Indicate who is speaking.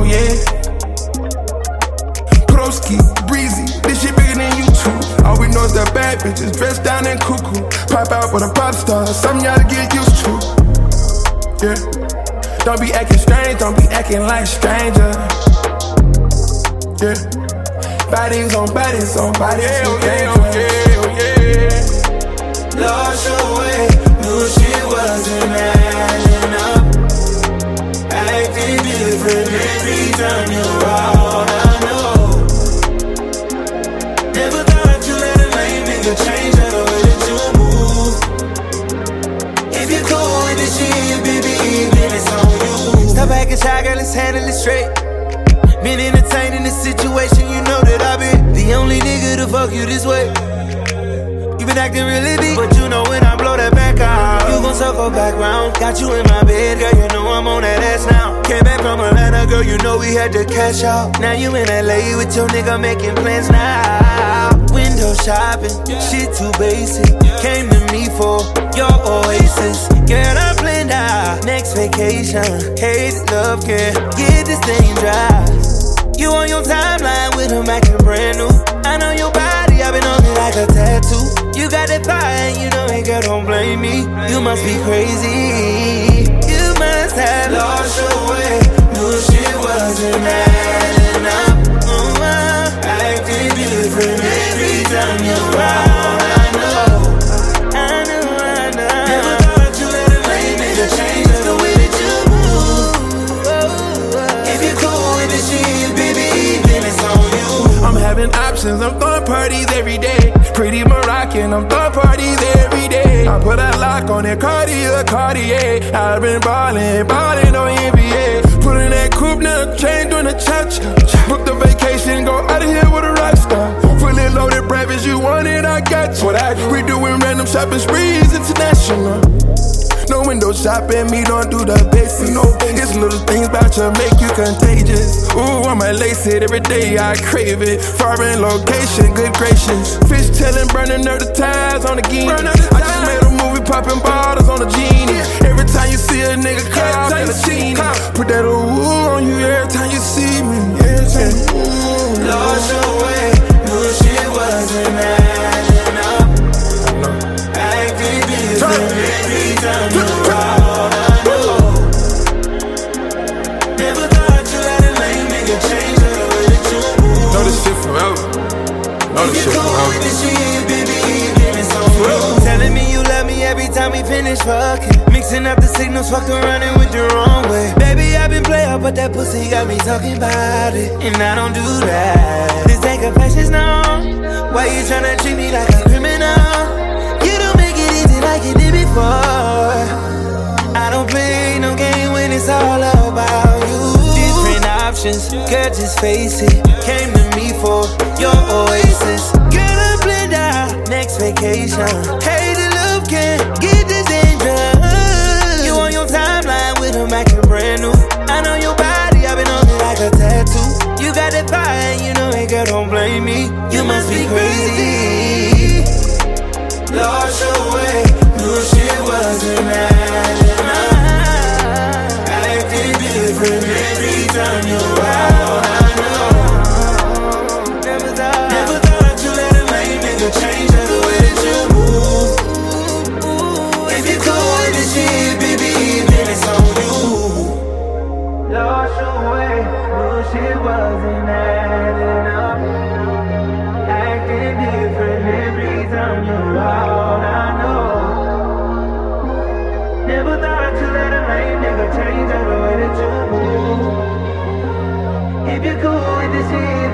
Speaker 1: oh yeah. Broski, breezy, this shit bigger than you two. All we know is that bad bitches dressed down and cuckoo. Pop out with a pop star, something y'all to get used to. Yeah. Don't be acting strange, don't be acting like stranger. Yeah. Bodies on bodies on bodies. Yeah, oh yeah, oh yeah, oh yeah.
Speaker 2: Lost your way, knew shit wasn't adding up. Acting different every time you're out, I know. Never thought you let a lame nigga change the way that you move. If you're cool with this shit, baby, then it's on you. Stop acting shy, girl, let's handle it straight. Been entertaining this situation, you know that I've been the only nigga to fuck you this way. You been acting really deep, but you know when I blow that back out, you gon' circle back round. Got you in my bed, girl, you know I'm on that ass now. Came back from Atlanta, girl, you know we had to cash out. Now you in LA with your nigga making plans now. Window shopping, shit too basic. Came to me for your oasis. Girl, I'm planned out, next vacation. Hate, love, care, get this thing dry. You on your timeline with him acting brand new. I know your body, I've been on it like a tattoo. You got that fire, you know it, girl, don't blame me. You must be crazy. You must have lost your way. Knew shit wasn't adding up. Acting different every time you're around. I know. Never thought you let a lame nigga change the way that you move. If you're cool with this shit, baby, then it's on you.
Speaker 1: I'm having options, I'm throwing parties every day. Pretty Moroccan, I'm throwing parties every day. I put a lock on it, Cartier. I've been ballin' on NBA. Put in that coupe, now chain doing a cha-cha. Book the vacation, go out of here with a rock star. Fully loaded breakfast, you want it, I got you. What I do? We doing random shopping sprees, international. No window shopping, me don't do the basics. No, it's little things about you make you contagious. Ooh, I might lace it every day, I crave it. Foreign location, good gracious. Fish tailing, burning up the ties on the guinea. I just made a movie, popping bottles on the genie. Every time you see a nigga call, in a genie. Put that ooh on you every time you see me.
Speaker 2: Lost your way, knew shit wasn't adding up. Acting different every time you're out, I know. Never thought you let a lame nigga change the way that you move.
Speaker 1: Know this shit forever. Know this shit forever.
Speaker 2: Telling me you love me every time we finish fucking. Mixing up the signals, fucking running with the wrong way. Baby, I've been player, but that pussy got me talking about it. And I don't do that. This ain't confessions, no. Why you tryna treat me like a criminal? You don't make it easy like you did before. I don't play no game when it's all about you. Different options, girl, just face it. Came to me for your oasis. Girl, I'm blend out, next vacation. Hey, the love can get this dangerous. You on your timeline with him acting brand new. I know your body, I've been on it like a tattoo. You got that fire, you know it, girl, don't blame me. You must be crazy. Lost your way, knew shit wasn't adding up. Acting different every time you're out, I know. Never thought you let a lame nigga change the way that you move. If you're cool with this shit, baby, then it's on you. Lost your way, knew shit wasn't adding up. Acting different every time you're out, I know. Never thought you let a lame nigga change the way that you move. If you're cool with this shit,